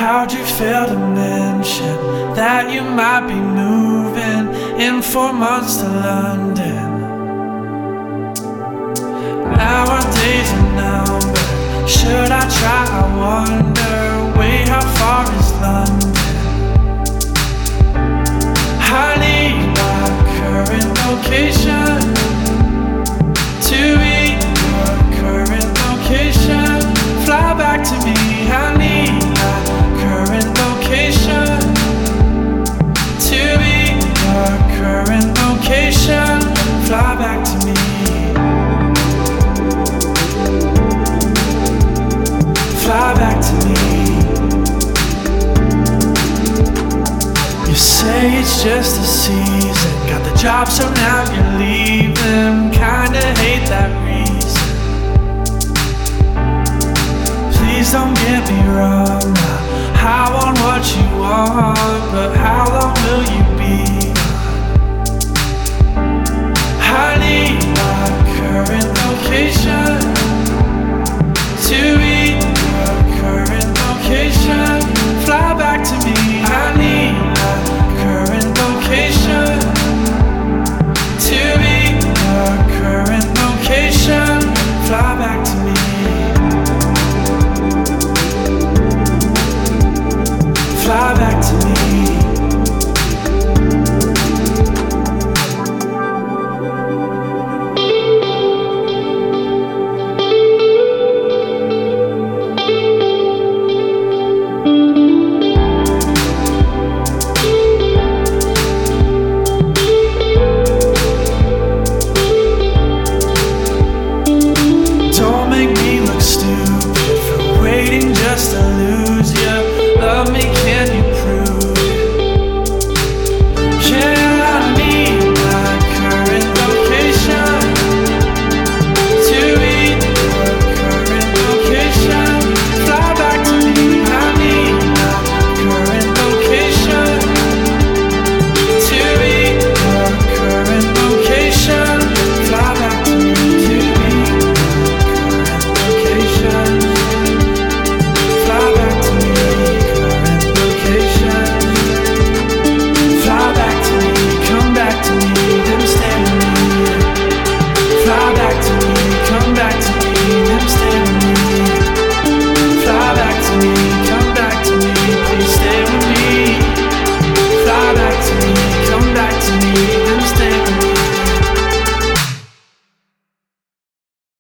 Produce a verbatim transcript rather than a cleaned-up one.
How'd you fail to mention that you might be moving in four months to London? Nowadays are numbered. Should I try? I wonder. Wait, how far is London? I need my current location to be your current location. Fly back to me. I need my current location to be your current location. Fly back to me. Fly back to me. You say it's just a season. Got the job, so now you're leaving. Kinda hate that reason. Please don't get me wrong. I want what you want, but how long will you be gone? I need my current location to be your current location. Fly back to me. I need